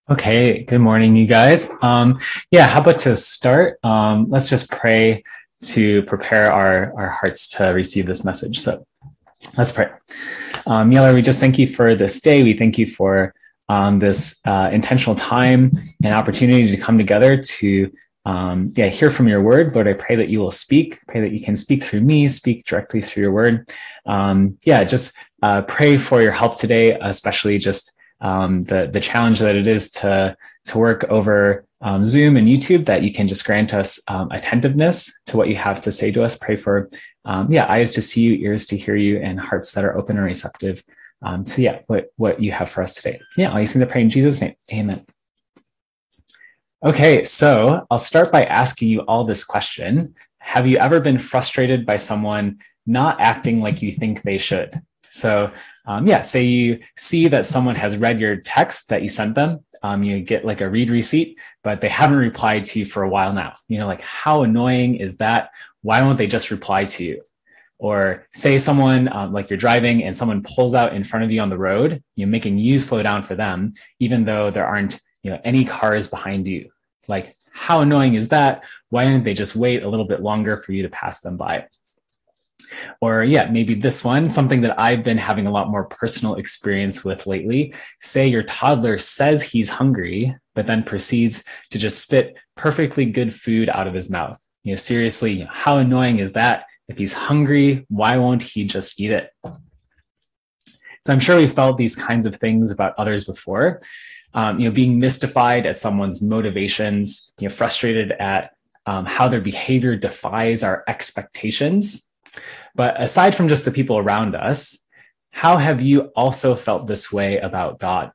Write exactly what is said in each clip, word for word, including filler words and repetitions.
Okay, good morning, you guys. Um, yeah, how about to start? Um, let's just pray to prepare our, our hearts to receive this message. So let's pray. Um, Yeller, we just thank you for this day. We thank you for um, this uh, intentional time and opportunity to come together to um, yeah, hear from your word. Lord, I pray that you will speak, pray that you can speak through me, speak directly through your word. Um, yeah, just uh, pray for your help today, especially just um, the, the challenge that it is to, to work over um, Zoom and YouTube, that you can just grant us um, attentiveness to what you have to say to us. Pray for Um, yeah, eyes to see you, ears to hear you, and hearts that are open and receptive um, to yeah, what, what you have for us today. Yeah, I'll use to pray in Jesus' name. Amen. Okay, so I'll start by asking you all this question. Have you ever been frustrated by someone not acting like you think they should? So um, yeah, say you see that someone has read your text that you sent them. Um, you get like a read receipt, but they haven't replied to you for a while now. You know, like how annoying is that? Why won't they just reply to you? Or say someone um, like you're driving and someone pulls out in front of you on the road, you know, making you slow down for them, even though there aren't you know any cars behind you. Like how annoying is that? Why didn't they just wait a little bit longer for you to pass them by? Or yeah, maybe this one, something that I've been having a lot more personal experience with lately. Say your toddler says he's hungry, but then proceeds to just spit perfectly good food out of his mouth. You know, seriously, you know, how annoying is that? If he's hungry, why won't he just eat it? So I'm sure we felt these kinds of things about others before. Um, you know, being mystified at someone's motivations, you know, frustrated at um, how their behavior defies our expectations. But aside from just the people around us, how have you also felt this way about God?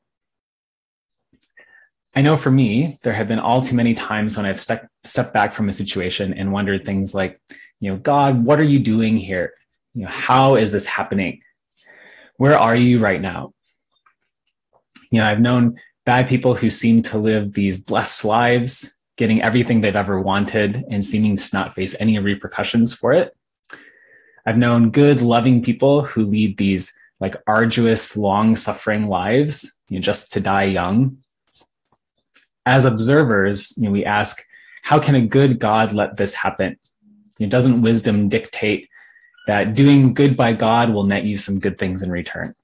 I know for me, there have been all too many times when I've ste- stepped back from a situation and wondered things like, you know, God, what are you doing here? You know, how is this happening? Where are you right now? You know, I've known bad people who seem to live these blessed lives, getting everything they've ever wanted and seeming to not face any repercussions for it. I've known good, loving people who lead these like arduous, long-suffering lives, you know, just to die young. As observers, you know, we ask, how can a good God let this happen? You know, doesn't wisdom dictate that doing good by God will net you some good things in return?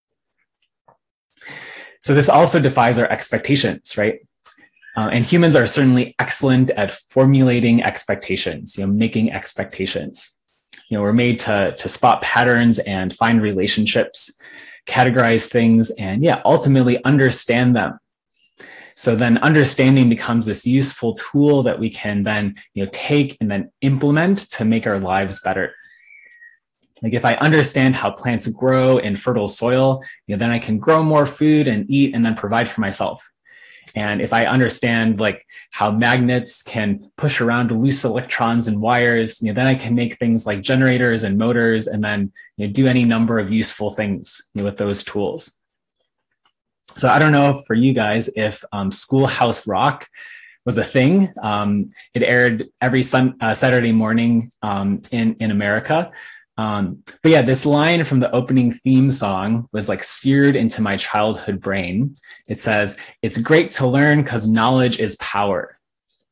So this also defies our expectations, right? Uh, and humans are certainly excellent at formulating expectations, you know, making expectations. You know, we're made to, to spot patterns and find relationships, categorize things, and yeah, ultimately understand them. So then understanding becomes this useful tool that we can then, you know, take and then implement to make our lives better. Like if I understand how plants grow in fertile soil, you know, then I can grow more food and eat and then provide for myself. And if I understand like how magnets can push around loose electrons and wires, you know, then I can make things like generators and motors and then you know, do any number of useful things you know, with those tools. So I don't know for you guys if um, Schoolhouse Rock was a thing. Um, it aired every sun, uh, Saturday morning um, in, in America. Um, but yeah, this line from the opening theme song was like seared into my childhood brain. It says, "It's great to learn because knowledge is power."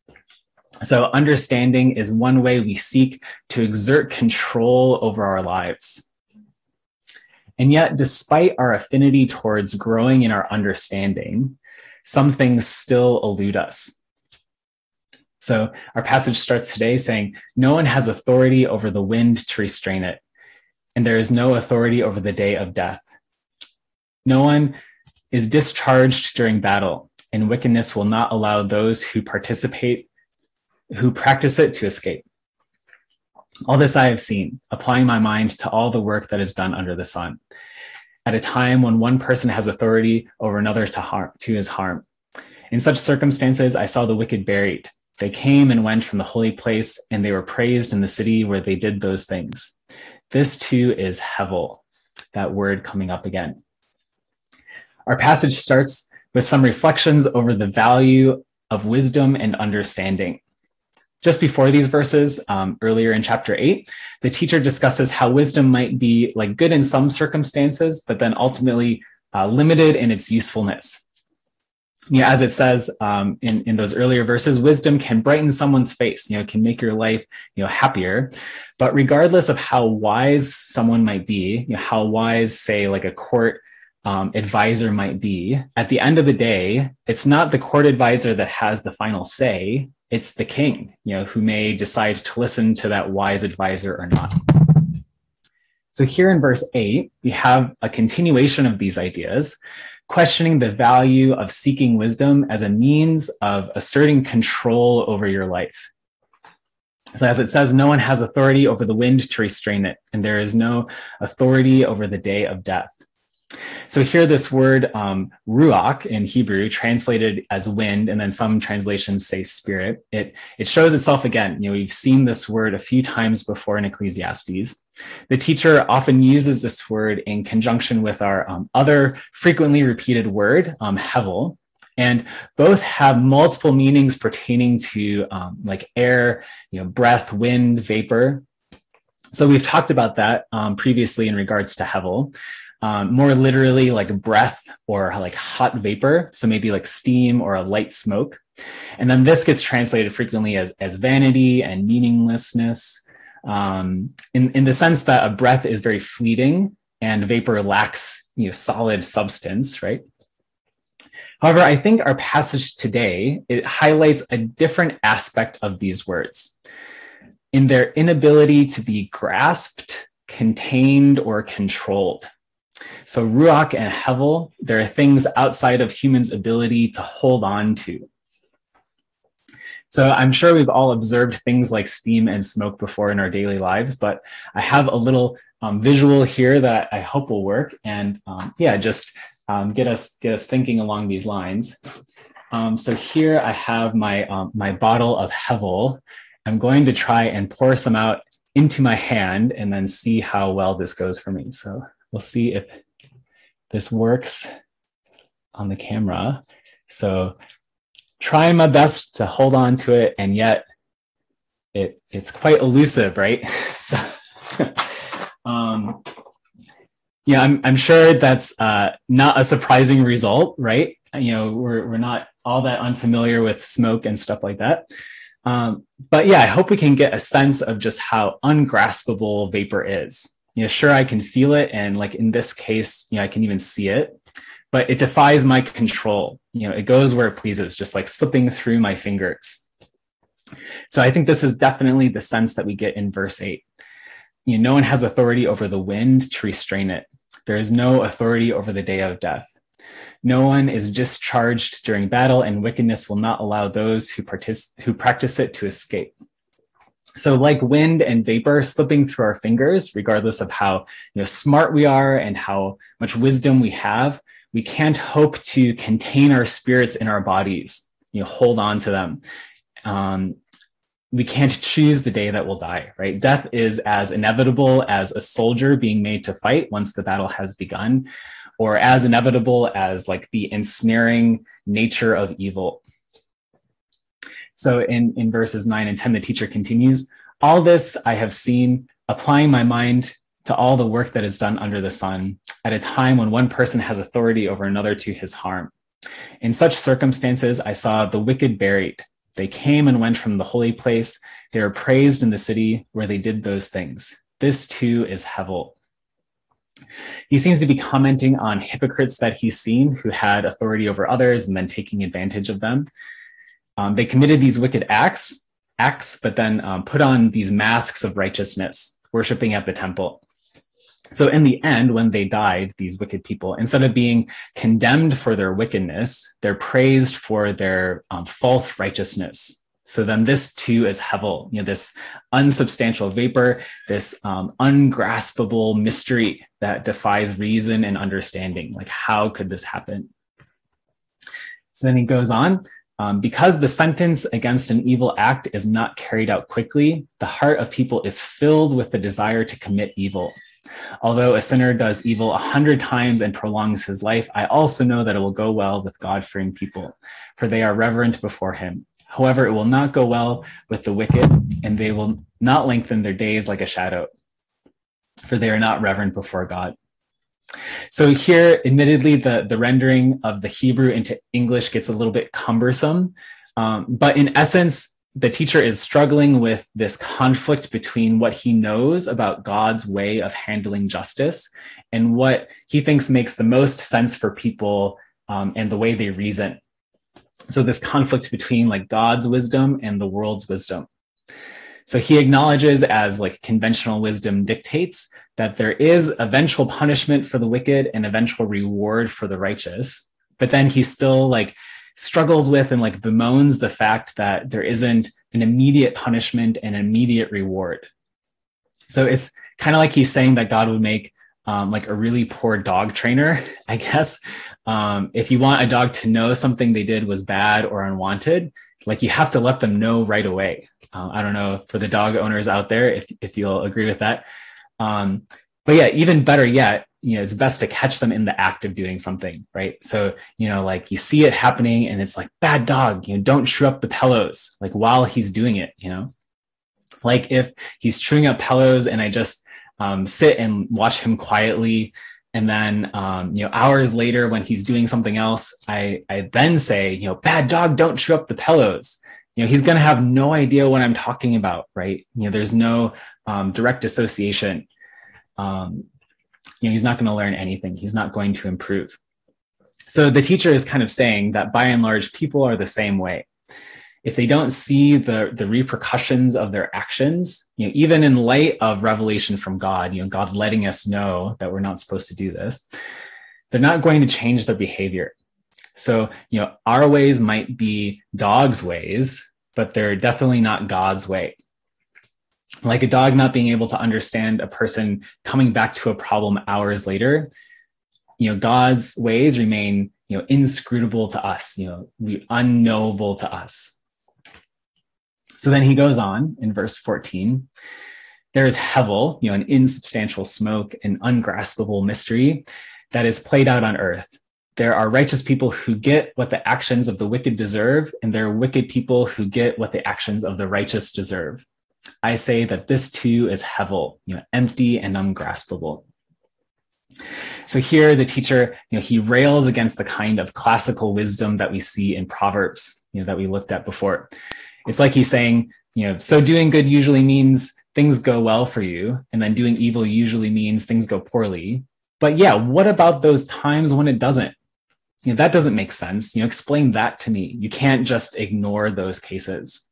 So understanding is one way we seek to exert control over our lives. And yet, despite our affinity towards growing in our understanding, some things still elude us. So our passage starts today saying, no one has authority over the wind to restrain it, and there is no authority over the day of death. No one is discharged during battle, and wickedness will not allow those who participate, who practice it, to escape. All this I have seen, applying my mind to all the work that is done under the sun, at a time when one person has authority over another to harm, to his harm. In such circumstances, I saw the wicked buried. They came and went from the holy place, and they were praised in the city where they did those things. This too is Hevel, that word coming up again. Our passage starts with some reflections over the value of wisdom and understanding. Just before these verses, um, earlier in chapter eight, the teacher discusses how wisdom might be like good in some circumstances, but then ultimately uh, limited in its usefulness. You know, as it says um, in, in those earlier verses, wisdom can brighten someone's face, you know, can make your life, you know, happier. But regardless of how wise someone might be, you know, how wise, say, like a court um, advisor might be, at the end of the day, it's not the court advisor that has the final say. It's the king, you know, who may decide to listen to that wise advisor or not. So here in verse eight, we have a continuation of these ideas, questioning the value of seeking wisdom as a means of asserting control over your life. So as it says, no one has authority over the wind to restrain it, and there is no authority over the day of death. So here this word um, ruach in Hebrew, translated as wind, and then some translations say spirit, it, it shows itself again. You know, we've seen this word a few times before in Ecclesiastes. The teacher often uses this word in conjunction with our um, other frequently repeated word, um, hevel, and both have multiple meanings pertaining to um, like air, you know, breath, wind, vapor. So we've talked about that um, previously in regards to hevel. Um, more literally like breath or like hot vapor. So maybe like steam or a light smoke. And then this gets translated frequently as, as vanity and meaninglessness, um, in, in the sense that a breath is very fleeting and vapor lacks, you know, solid substance, right? However, I think our passage today, it highlights a different aspect of these words in their inability to be grasped, contained, or controlled. So ruach and hevel, there are things outside of humans' ability to hold on to. So I'm sure we've all observed things like steam and smoke before in our daily lives, but I have a little um, visual here that I hope will work, and um, yeah, just um, get us get us thinking along these lines. Um, so here I have my um, my bottle of hevel. I'm going to try and pour some out into my hand and then see how well this goes for me. So we'll see if this works on the camera. So trying my best to hold on to it, and yet it it's quite elusive, right? So, um, yeah, I'm I'm sure that's uh, not a surprising result, right? You know, we're we're not all that unfamiliar with smoke and stuff like that. Um, but yeah, I hope we can get a sense of just how ungraspable vapor is. You know, sure, I can feel it, and like in this case, you know, I can even see it, but it defies my control. You know, it goes where it pleases, just like slipping through my fingers. So I think this is definitely the sense that we get in verse eight. You know, no one has authority over the wind to restrain it. There is no authority over the day of death. No one is discharged during battle, and wickedness will not allow those who, partic- who practice it to escape. So like wind and vapor slipping through our fingers, regardless of how you know, smart we are and how much wisdom we have, we can't hope to contain our spirits in our bodies, you know, hold on to them. Um, we can't choose the day that we'll die, right? Death is as inevitable as a soldier being made to fight once the battle has begun, or as inevitable as like the ensnaring nature of evil. So in, in verses nine and ten, the teacher continues, all this I have seen, applying my mind to all the work that is done under the sun, at a time when one person has authority over another to his harm. In such circumstances, I saw the wicked buried. They came and went from the holy place. They were praised in the city where they did those things. This too is hevel. He seems to be commenting on hypocrites that he's seen who had authority over others and then taking advantage of them. Um, they committed these wicked acts, acts, but then um, put on these masks of righteousness, worshiping at the temple. So in the end, when they died, these wicked people, instead of being condemned for their wickedness, they're praised for their um, false righteousness. So then this too is hevel, you know, this unsubstantial vapor, this um, ungraspable mystery that defies reason and understanding. Like, how could this happen? So then he goes on. Um, because the sentence against an evil act is not carried out quickly, the heart of people is filled with the desire to commit evil. Although a sinner does evil a hundred times and prolongs his life, I also know that it will go well with God-fearing people, for they are reverent before him. However, it will not go well with the wicked, and they will not lengthen their days like a shadow, for they are not reverent before God. So here, admittedly, the, the rendering of the Hebrew into English gets a little bit cumbersome. Um, but in essence, the teacher is struggling with this conflict between what he knows about God's way of handling justice and what he thinks makes the most sense for people um, and the way they reason. So this conflict between like God's wisdom and the world's wisdom. So he acknowledges, as like conventional wisdom dictates, that there is eventual punishment for the wicked and eventual reward for the righteous. But then he still like struggles with and like bemoans the fact that there isn't an immediate punishment and immediate reward. So it's kind of like he's saying that God would make um, like a really poor dog trainer, I guess. Um, if you want a dog to know something they did was bad or unwanted, like you have to let them know right away. Uh, I don't know for the dog owners out there if if you'll agree with that. Um, but yeah, even better yet, you know, it's best to catch them in the act of doing something, right? So, you know, like you see it happening and it's like, bad dog, you know, don't chew up the pillows, like while he's doing it, you know? Like if he's chewing up pillows and I just um, sit and watch him quietly, and then, um, you know, hours later when he's doing something else, I, I then say, you know, bad dog, don't chew up the pillows. You know, he's going to have no idea what I'm talking about, right? You know, there's no um, direct association. Um, you know, he's not going to learn anything. He's not going to improve. So the teacher is kind of saying that by and large, people are the same way. If they don't see the, the repercussions of their actions, you know, even in light of revelation from God, you know, God letting us know that we're not supposed to do this, they're not going to change their behavior. So, you know, our ways might be dog's ways, but they're definitely not God's way. Like a dog not being able to understand a person coming back to a problem hours later, you know, God's ways remain, you know, inscrutable to us, you know, unknowable to us. So then he goes on in verse fourteen, there is Hevel, you know, an insubstantial smoke, an ungraspable mystery that is played out on earth. There are righteous people who get what the actions of the wicked deserve, and there are wicked people who get what the actions of the righteous deserve. I say that this too is Hevel, you know, empty and ungraspable. So here the teacher, you know, he rails against the kind of classical wisdom that we see in Proverbs, you know, that we looked at before. It's like he's saying, you know, so doing good usually means things go well for you, and then doing evil usually means things go poorly. But yeah, what about those times when it doesn't? You know, that doesn't make sense. You know, explain that to me. You can't just ignore those cases.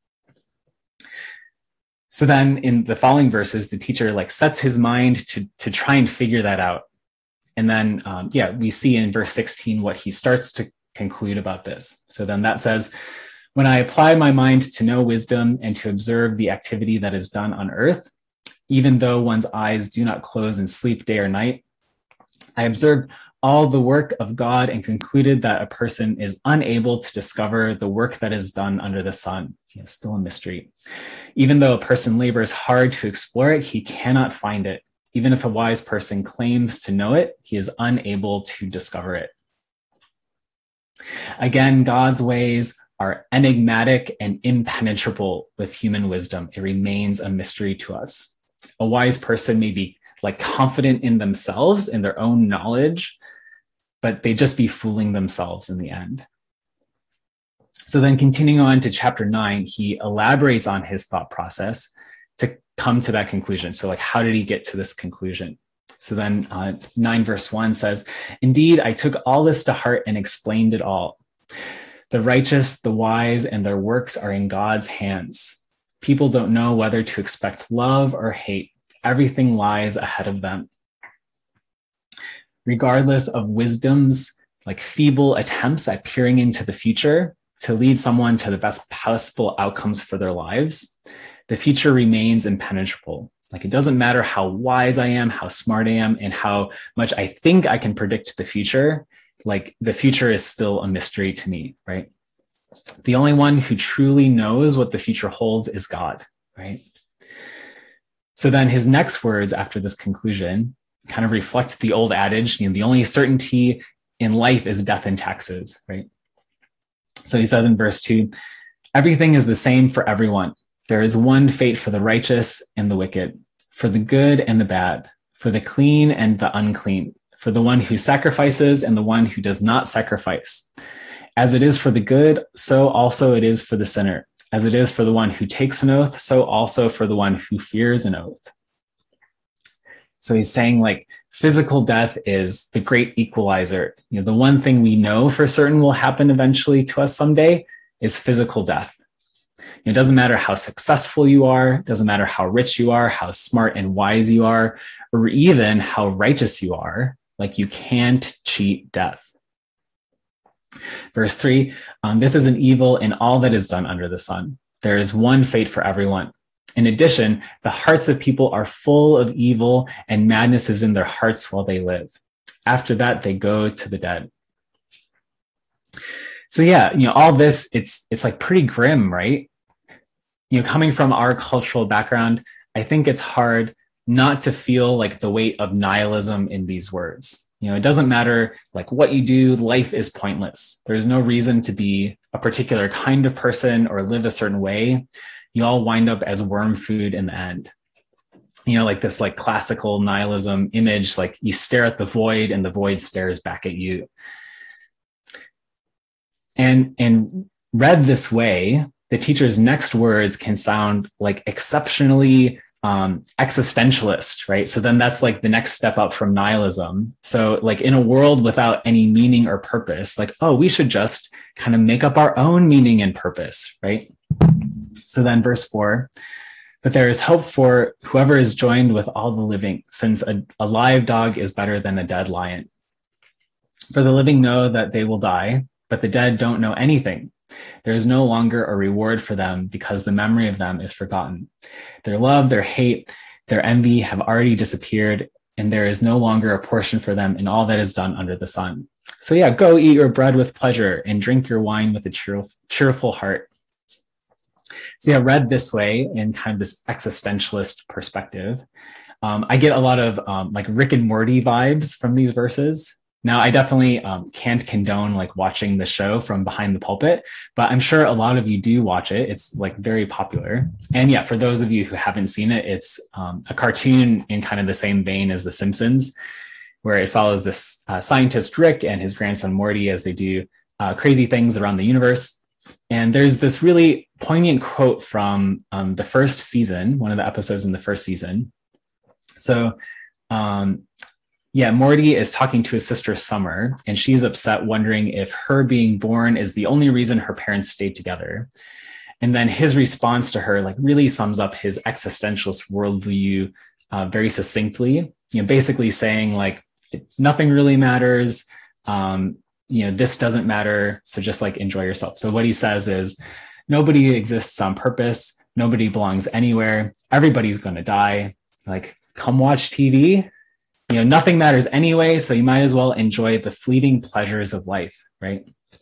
So then in the following verses, the teacher like sets his mind to, to try and figure that out. And then, um, yeah, we see in verse sixteen what he starts to conclude about this. So then that says, when I apply my mind to know wisdom and to observe the activity that is done on earth, even though one's eyes do not close in sleep day or night, I observed all the work of God and concluded that a person is unable to discover the work that is done under the sun. You know, still a mystery. Even though a person labors hard to explore it, he cannot find it. Even if a wise person claims to know it, he is unable to discover it. Again, God's ways are enigmatic and impenetrable with human wisdom. It remains a mystery to us. A wise person may be like confident in themselves, in their own knowledge, but they just be fooling themselves in the end. So then continuing on to chapter nine, he elaborates on his thought process to come to that conclusion. So like, how did he get to this conclusion? So then uh, nine verse one says, indeed, I took all this to heart and explained it all. The righteous, the wise, and their works are in God's hands. People don't know whether to expect love or hate. Everything lies ahead of them. Regardless of wisdom's like feeble attempts at peering into the future to lead someone to the best possible outcomes for their lives, the future remains impenetrable. Like it doesn't matter how wise I am, how smart I am, and how much I think I can predict the future. Like the future is still a mystery to me, right? The only one who truly knows what the future holds is God, right? So then his next words after this conclusion kind of reflect the old adage, you know, the only certainty in life is death and taxes, right? So he says in verse two, everything is the same for everyone. There is one fate for the righteous and the wicked, for the good and the bad, for the clean and the unclean, for the one who sacrifices and the one who does not sacrifice. As it is for the good, so also it is for the sinner. As it is for the one who takes an oath, so also for the one who fears an oath. So he's saying like physical death is the great equalizer. You know, the one thing we know for certain will happen eventually to us someday is physical death. It doesn't matter how successful you are, it doesn't matter how rich you are, how smart and wise you are, or even how righteous you are, like you can't cheat death. Verse three, um, this is an evil in all that is done under the sun. There is one fate for everyone. In addition, the hearts of people are full of evil, and madness is in their hearts while they live. After that, they go to the dead. So yeah, you know, all this, it's it's like pretty grim, right? You know, coming from our cultural background, I think it's hard not to feel like the weight of nihilism in these words. You know, it doesn't matter like what you do, life is pointless. There's no reason to be a particular kind of person or live a certain way. You all wind up as worm food in the end. You know, like this like classical nihilism image, like you stare at the void and the void stares back at you. And, and read this way, the teacher's next words can sound like exceptionally um, existentialist, right? So then that's like the next step up from nihilism. So like in a world without any meaning or purpose, like, oh, we should just kind of make up our own meaning and purpose, right? So then verse four, but there is hope for whoever is joined with all the living, since a, a live dog is better than a dead lion. For the living know that they will die, but the dead don't know anything. There is no longer a reward for them because the memory of them is forgotten. Their love, their hate, their envy have already disappeared, and there is no longer a portion for them in all that is done under the sun. So yeah, go eat your bread with pleasure and drink your wine with a cheerful, cheerful heart. So yeah, read this way in kind of this existentialist perspective, um, I get a lot of um, like Rick and Morty vibes from these verses. Now, I definitely um, can't condone like watching the show from behind the pulpit, but I'm sure a lot of you do watch it. It's like very popular. And yeah, for those of you who haven't seen it, it's um, a cartoon in kind of the same vein as The Simpsons, where it follows this uh, scientist Rick and his grandson Morty as they do uh, crazy things around the universe. And there's this really poignant quote from um, the first season, one of the episodes in the first season. So, um, yeah, Morty is talking to his sister Summer, and she's upset, wondering if her being born is the only reason her parents stayed together. And then his response to her like really sums up his existentialist worldview uh, very succinctly. You know, basically saying like nothing really matters. Um, you know, this doesn't matter. So just like enjoy yourself. So what he says is nobody exists on purpose. Nobody belongs anywhere. Everybody's going to die. Like, come watch T V. You know, nothing matters anyway, so you might as well enjoy the fleeting pleasures of life, right?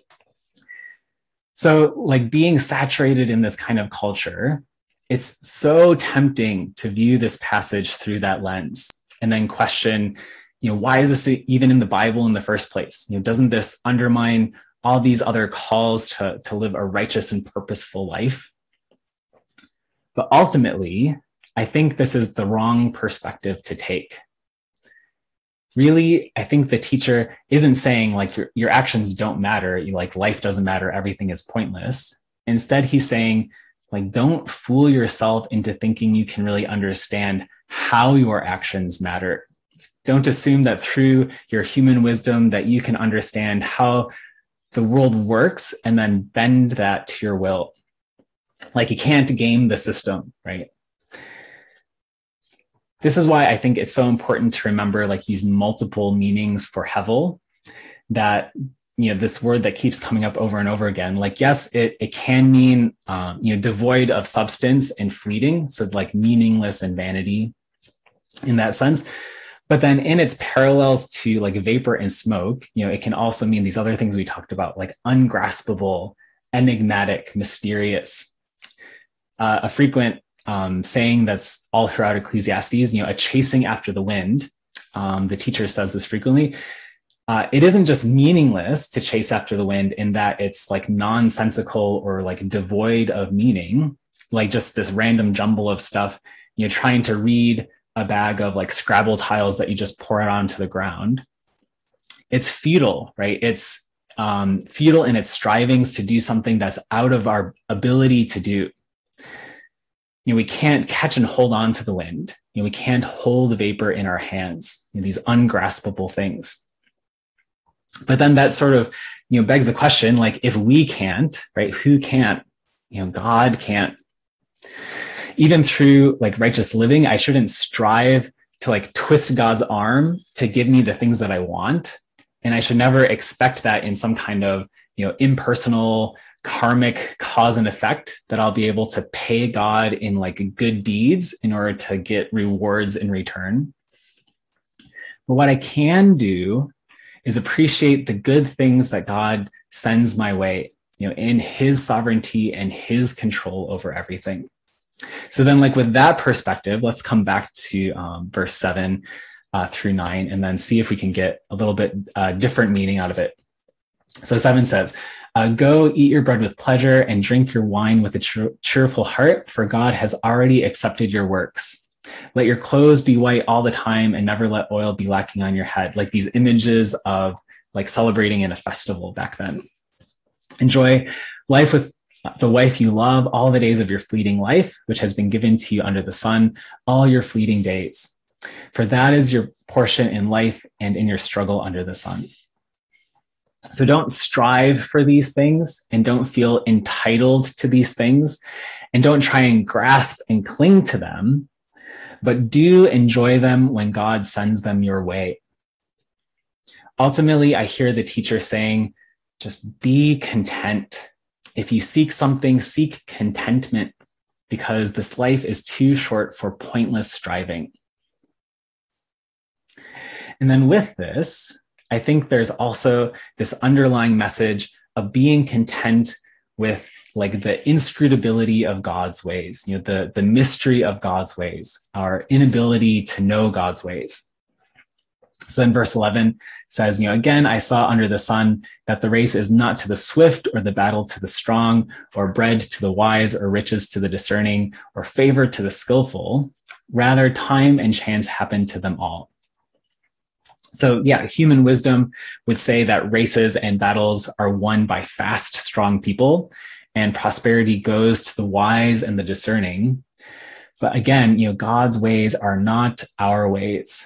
So like being saturated in this kind of culture, it's so tempting to view this passage through that lens and then question, you know, why is this even in the Bible in the first place? You know, doesn't this undermine all these other calls to, to live a righteous and purposeful life? But ultimately, I think this is the wrong perspective to take. Really, I think the teacher isn't saying like your, your actions don't matter, you like life doesn't matter, everything is pointless. Instead, he's saying like, don't fool yourself into thinking you can really understand how your actions matter. Don't assume that through your human wisdom that you can understand how the world works and then bend that to your will. Like you can't game the system, right? This is why I think it's so important to remember like these multiple meanings for Hevel, that, you know, this word that keeps coming up over and over again, like, yes, it, it can mean, um, you know, devoid of substance and fleeting. So like meaningless and vanity in that sense. But then in its parallels to like vapor and smoke, you know, it can also mean these other things we talked about, like ungraspable, enigmatic, mysterious. Uh, a frequent Um, saying that's all throughout Ecclesiastes, you know, a chasing after the wind. Um, the teacher says this frequently. Uh, it isn't just meaningless to chase after the wind in that it's like nonsensical or like devoid of meaning, like just this random jumble of stuff, you know, trying to read a bag of like Scrabble tiles that you just pour out onto the ground. it's futile, right? It's um, futile in its strivings to do something that's out of our ability to do. You know, we can't catch and hold on to the wind. You know, we can't hold the vapor in our hands, you know, these ungraspable things. But then that sort of, you know, begs the question, like, if we can't, right, who can't? You know, God can't. Even through like righteous living, I shouldn't strive to like twist God's arm to give me the things that I want. And I should never expect that in some kind of, you know, impersonal karmic cause and effect that I'll be able to pay God in like good deeds in order to get rewards in return. But what I can do is appreciate the good things that God sends my way, you know, in his sovereignty and his control over everything. So then, like, with that perspective, let's come back to um, verse seven uh, through nine, and then see if we can get a little bit uh, different meaning out of it. So seven says, uh, go eat your bread with pleasure and drink your wine with a cheer- cheerful heart, for God has already accepted your works. Let your clothes be white all the time and never let oil be lacking on your head. Like these images of like celebrating in a festival back then. Enjoy life with the wife you love all the days of your fleeting life, which has been given to you under the sun, all your fleeting days. For that is your portion in life and in your struggle under the sun. So don't strive for these things and don't feel entitled to these things and don't try and grasp and cling to them, but do enjoy them when God sends them your way. Ultimately, I hear the teacher saying, just be content. If you seek something, seek contentment, because this life is too short for pointless striving. And then with this, I think there's also this underlying message of being content with like the inscrutability of God's ways, you know, the, the mystery of God's ways, our inability to know God's ways. So then verse eleven says, you know, again, I saw under the sun that the race is not to the swift or the battle to the strong or bread to the wise or riches to the discerning or favor to the skillful. Rather, time and chance happen to them all. So yeah, human wisdom would say that races and battles are won by fast, strong people, and prosperity goes to the wise and the discerning. But again, you know, God's ways are not our ways.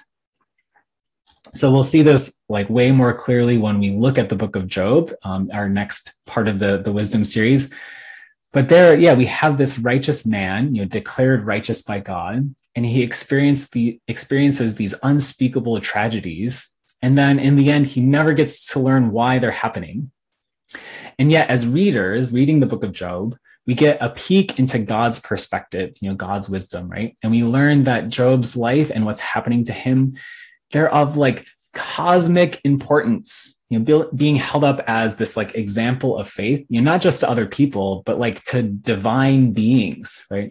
So we'll see this like way more clearly when we look at the book of Job, um, our next part of the, the wisdom series. But there, yeah, we have this righteous man, you know, declared righteous by God, and he experienced the experiences these unspeakable tragedies. And then in the end, he never gets to learn why they're happening. And yet, as readers reading the book of Job, we get a peek into God's perspective, you know, God's wisdom, right? And we learn that Job's life and what's happening to him, they're of like cosmic importance, you know, be, being held up as this like example of faith, you know, not just to other people, but like to divine beings, right?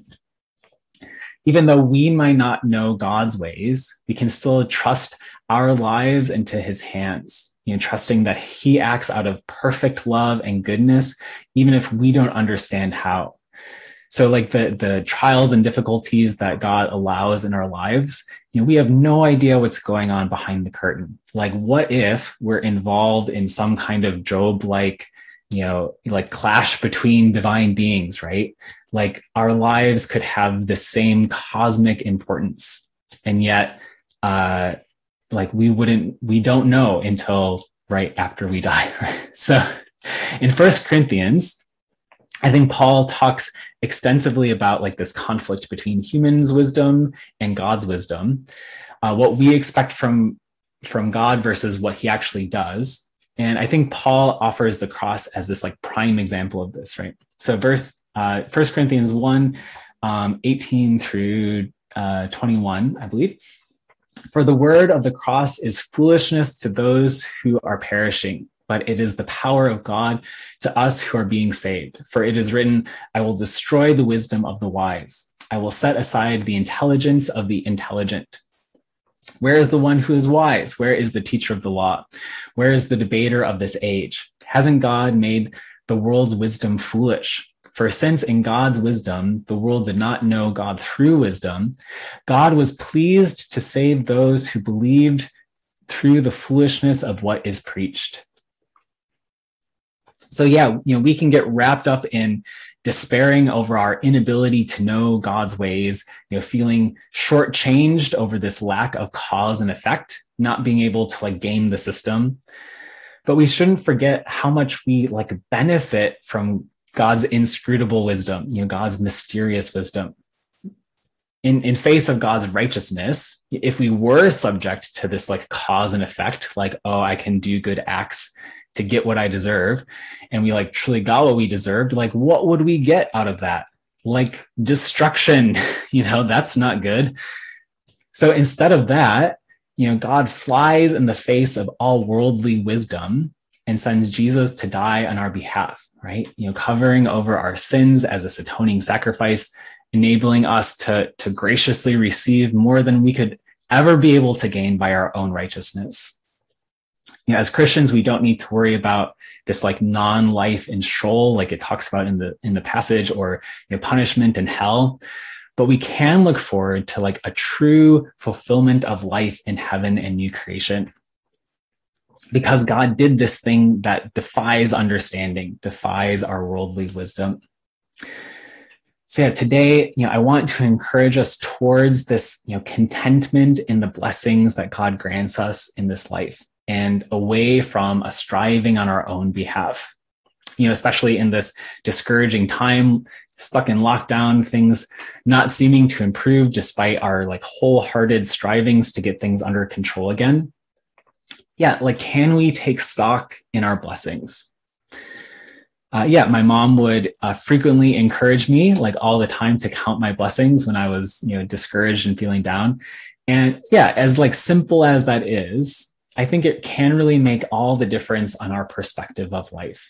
Even though we might not know God's ways, we can still trust our lives into his hands, you know, trusting that he acts out of perfect love and goodness, even if we don't understand how. So like the, the trials and difficulties that God allows in our lives, you know, we have no idea what's going on behind the curtain. Like, what if we're involved in some kind of Job-like, you know, like clash between divine beings, right? Like our lives could have the same cosmic importance. And yet, uh, like we wouldn't, we don't know until right after we die. Right? So in First Corinthians, I think Paul talks extensively about like this conflict between humans' wisdom and God's wisdom, uh, what we expect from, from God versus what he actually does. And I think Paul offers the cross as this like prime example of this, right? So verse, uh, First Corinthians one, um, eighteen through uh, twenty-one, I believe. For the word of the cross is foolishness to those who are perishing, but it is the power of God to us who are being saved. For it is written, I will destroy the wisdom of the wise. I will set aside the intelligence of the intelligent. Where is the one who is wise? Where is the teacher of the law? Where is the debater of this age? Hasn't God made the world's wisdom foolish? For since in God's wisdom, the world did not know God through wisdom, God was pleased to save those who believed through the foolishness of what is preached. So yeah, you know, we can get wrapped up in despairing over our inability to know God's ways, you know, feeling shortchanged over this lack of cause and effect, not being able to like game the system. But we shouldn't forget how much we like benefit from God's inscrutable wisdom, you know, God's mysterious wisdom. In, in face of God's righteousness, if we were subject to this like cause and effect, like, oh, I can do good acts to get what I deserve, and we like truly got what we deserved, like what would we get out of that? Like destruction, you know, that's not good. So instead of that, you know, God flies in the face of all worldly wisdom and sends Jesus to die on our behalf, right? You know, covering over our sins as this atoning sacrifice, enabling us to, to graciously receive more than we could ever be able to gain by our own righteousness. You know, as Christians, we don't need to worry about this like non-life in Sheol, like it talks about in the in the passage, or you know, punishment in hell. But we can look forward to like a true fulfillment of life in heaven and new creation, because God did this thing that defies understanding, defies our worldly wisdom. So yeah, today, you know, I want to encourage us towards this, you know, contentment in the blessings that God grants us in this life, and away from a striving on our own behalf. You know, especially in this discouraging time, stuck in lockdown, things not seeming to improve despite our like wholehearted strivings to get things under control again. Yeah, like, can we take stock in our blessings? Uh, yeah, my mom would uh, frequently encourage me, like all the time, to count my blessings when I was, you know, discouraged and feeling down. And yeah, as like simple as that is, I think it can really make all the difference on our perspective of life.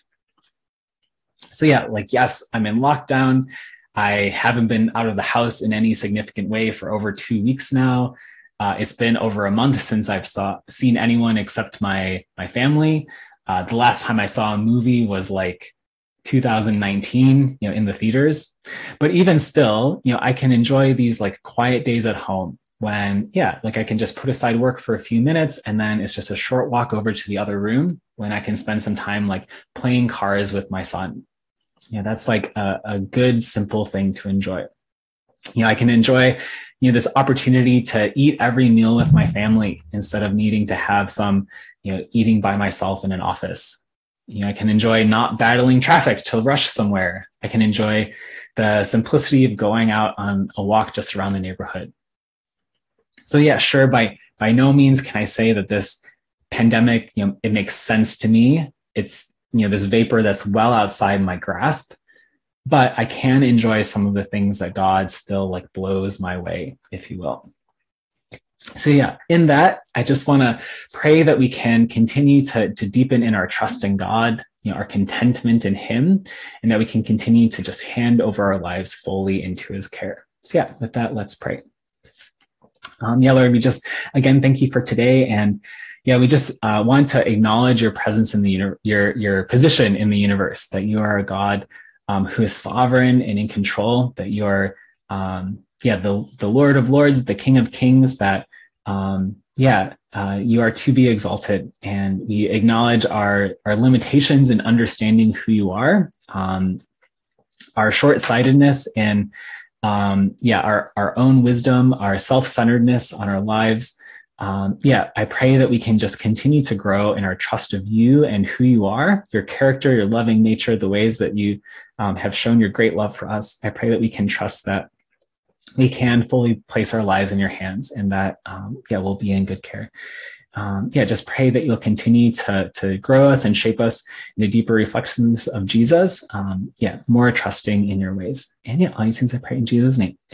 So yeah, like, yes, I'm in lockdown. I haven't been out of the house in any significant way for over two weeks now. Uh, it's been over a month since I've saw, seen anyone except my, my family. Uh, the last time I saw a movie was like two thousand nineteen, you know, in the theaters. But even still, you know, I can enjoy these like quiet days at home when, yeah, like I can just put aside work for a few minutes, and then it's just a short walk over to the other room when I can spend some time like playing cards with my son. Yeah, that's like a, a good, simple thing to enjoy. You know, I can enjoy, you know, this opportunity to eat every meal with my family instead of needing to have some, you know, eating by myself in an office. You know, I can enjoy not battling traffic to rush somewhere. I can enjoy the simplicity of going out on a walk just around the neighborhood. So yeah, sure, by by no means can I say that this pandemic, you know, it makes sense to me. It's, you know, this vapor that's well outside my grasp, but I can enjoy some of the things that God still like blows my way, if you will. So yeah, in that, I just want to pray that we can continue to, to deepen in our trust in God, you know, our contentment in Him, and that we can continue to just hand over our lives fully into His care. So yeah, with that, let's pray. Um, yeah, Lord, we just, again, thank you for today. And yeah, we just uh, want to acknowledge your presence in the, uni- your, your position in the universe, that you are a God um, who is sovereign and in control, that you are, um, yeah, the, the Lord of Lords, the King of Kings, that, um, yeah, uh, you are to be exalted. And we acknowledge our, our limitations in understanding who you are, um, our short-sightedness, and um, yeah, our, our own wisdom, our self-centeredness on our lives. Um, yeah, I pray that we can just continue to grow in our trust of you and who you are, your character, your loving nature, the ways that you um, have shown your great love for us. I pray that we can trust that we can fully place our lives in your hands, and that, um, yeah, we'll be in good care. Um, yeah, just pray that you'll continue to, to grow us and shape us into deeper reflections of Jesus. Um, yeah, more trusting in your ways. And yeah, all these things I pray in Jesus' name.